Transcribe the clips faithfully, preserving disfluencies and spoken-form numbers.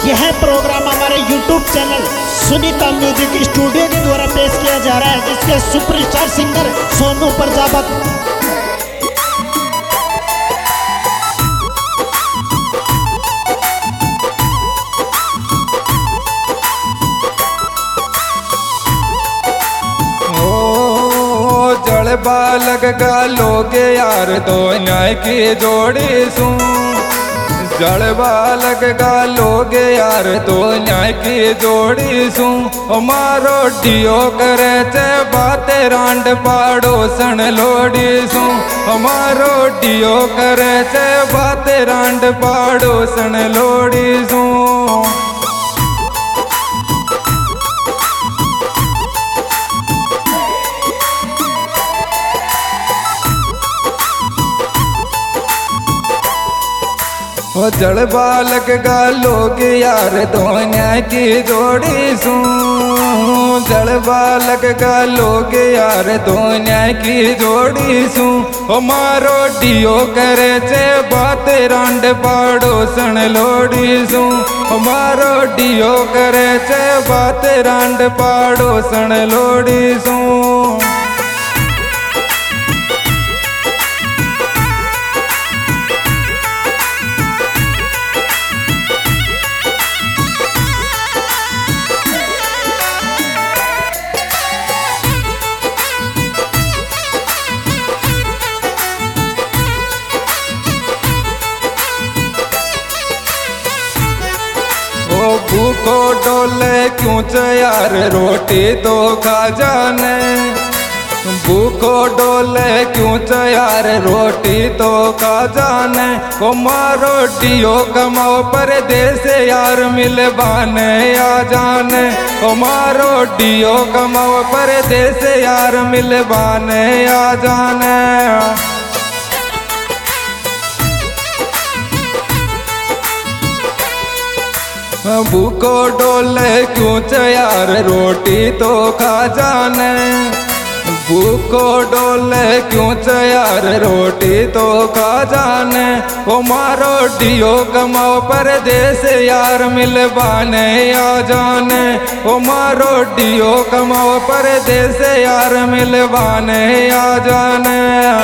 यह प्रोग्राम हमारे YouTube channel Sunita music studio के द्वारा पेश किया जा रहा है, जिसके सुपरस्टार सिंगर सोनू प्रजापति। जड़ बालक गालोगे यार दो न्याय की जोड़ी सू, जड़ बालक गालोगे यार दो न्याय की जोड़ी सू। मारो डियो करे चे बाते रांड पाड़ो सन लोड़ी सू, मारो डियो करे चे बाते रांड पाड़ो सन लोड़ी सू। ओ जड़ बालक गालोग यार दोनिया की जोड़ी सू, जड़ बालक गालोग यार दोनिया की जोड़ी सू। ओ मारो डियो करे चे बात रांड पाड़ो सन लोड़ी सू, ओ मारो डियो करे चे बात रांड पाड़ो सन लोड़ी सू। भूखो डोले क्यों यार रोटी तो खा जाने, भूखो डोले क्यों यार रोटी तो खा जाने। ओ मारो डियो कमाओ परदेस यार मिलवाने आ जाने, ओ मारो डियो कमाओ परदेस यार मिलवाने आ जाने। भूखो डोले क्यों यार रोटी तो खा जाने, भूखो डोले क्यों यार रोटी तो खा जाने। ओ मारो डियो कमाओ परदेस यार मिलवाने आ जाने, ओ मारो डियो कमाओ परदेस यार मिलवाने आ जाने।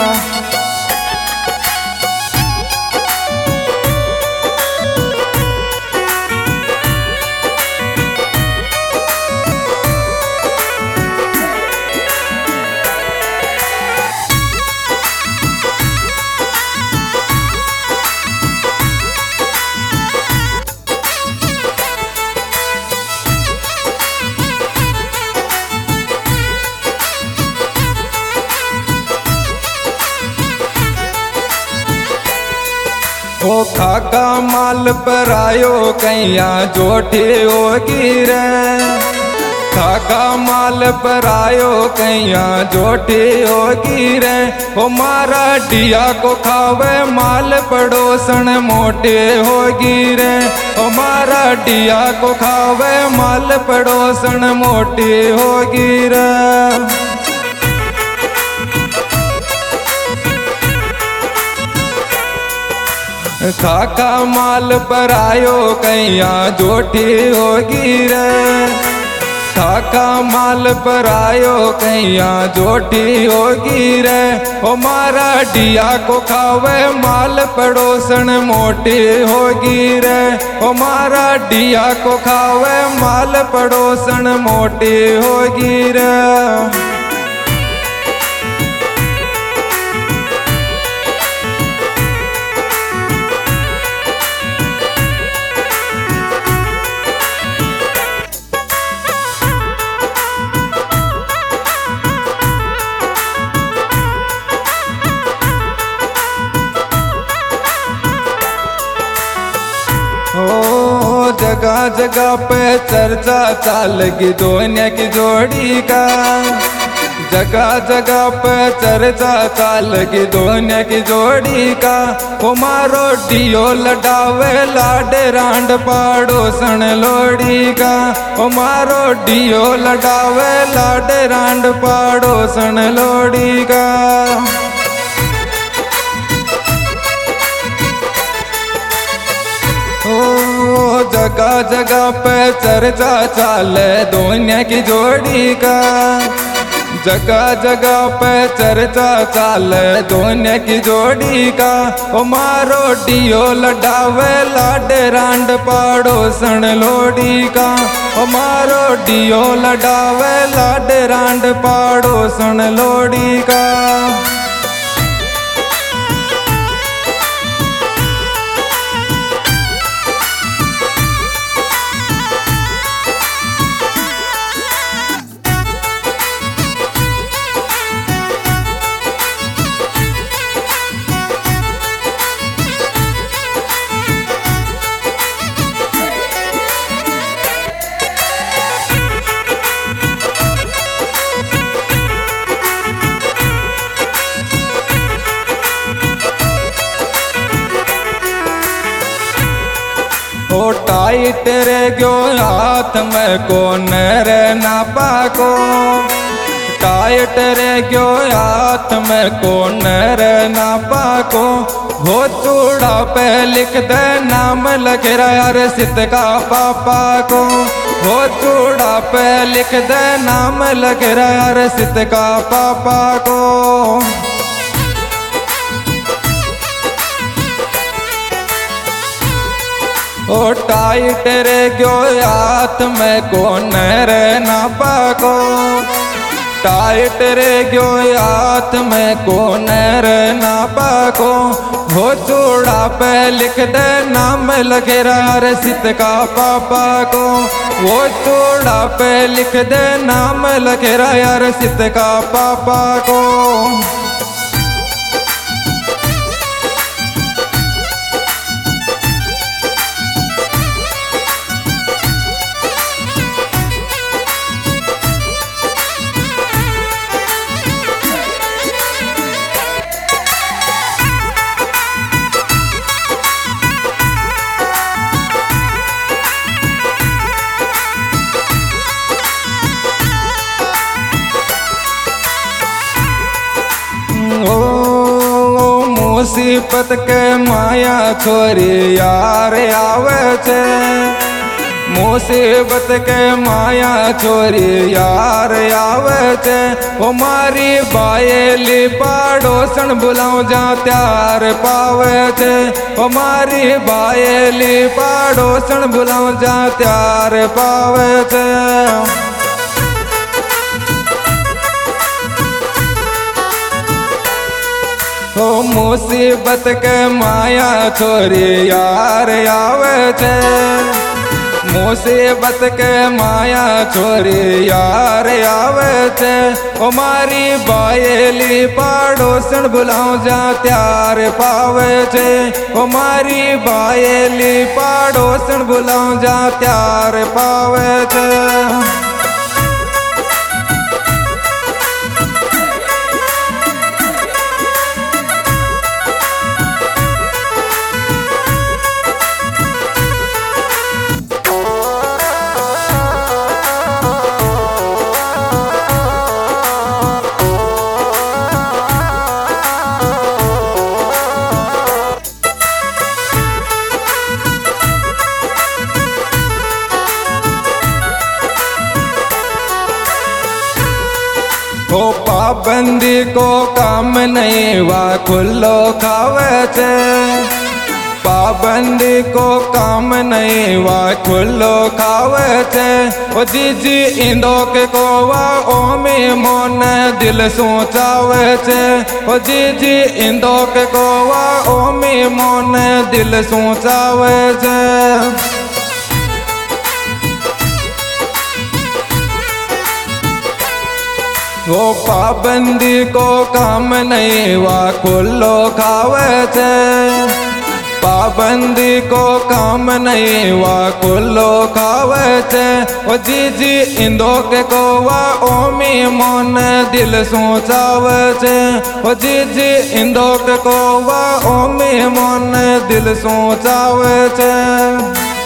ओ खाका माल पर आयो कैया जोठी होगी रे, खाका माल पर आयो कैया जोठी होगी रे। ओ मारा डिया को खावे माल पड़ोसन मोटे होगी रे, ओ मारा डिया को खावे माल पड़ोसन मोटी होगी रे। खाका माल पर आयो कैया जोठी होगी रे, खाका माल पर आयो कैया जोठी होगी रे। ओ मारा डिया को खावे माल पड़ोसन मोटी होगी रे, ओ मारा डिया को खावे माल पड़ोसन मोटी होगी रे। जगह जगह पे चर्चा चालगी दोनिया की जोड़ी का, जगह जगह पे चर्चा चालगी दोनिया की जोड़ी का। ओ मारो डियो लडावे लाडे रांड पाड़ो सन लोड़ी का, ओ मारो डियो लडावे लाडे रांड पाड़ो सन लोड़ी का। जगह जगह पे चर्चा चाले दुनिया की जोड़ी का। जगह जगह पे चर्चा चाले दुनिया की जोड़ी का। ओ मारो डियो लडावे लाड रांड पड़ोसन लोड़ी का। ओ मारो डियो लडावे लाड रांड पड़ोसन लोड़ी का। ओ टाइट रे गयो हाथ में कौन रे ना पाको। टाइट रे गयो हाथ में कौन रे ना पाको। वो चूड़ा पे लिख दे नाम लग रहा रे सित का पापा को। वो चूड़ा पे लिख दे नाम लग रहा रे सित का पापा को। ओ टाइट रे गयो हाथ में कौन रे ना पाको। टाइट रे गयो हाथ में कौन रे ना पाको। हो चूड़ा पे लिख दे नाम लगे रहा रे सित का पापा को। वो चूड़ा पे लिख दे नाम लगे रहा रे सित का पापा को। मुसीबत के माया छोरी यार आवे छे। मुसीबत के माया छोरी यार आवे छे। ओ मारी बायली पड़ोसन बुलाऊं जा त्यार पावे छे। ओ मारी बायली पड़ोसन बुलाऊं जा त्यार पावे छे। ओ मुसीबत के माया छोरी यार आवे छे। मुसीबत के माया छोरी यार आवे छे। ओ मारी बायली पड़ोसन बुलाऊं जा त्यार पावे छे। ओ मारी बायली पड़ोसन बुलाऊं जा त्यार पावे छे। ओ पाबंदी को काम नहीं वा खुल्लो खावे छे। पाबंदी को काम नहीं वा खुल्लो खावे छे। ओ जीजी इंदो के को वा ओमी मोन दिल सोचावे छे। ओ जीजी इंदो के को वा ओमी मोन दिल सोचावे छे। वो पाबंदी को काम नहीं वा खुल्लो खावे छे। पाबंदी को काम नहीं वा खुल्लो खावे छे। ओ जीजी इंदो के को वा ओमी मोन दिल सोचावे छे। ओ जीजी इंदो के को वा ओमी मोन दिल सोचावे छे।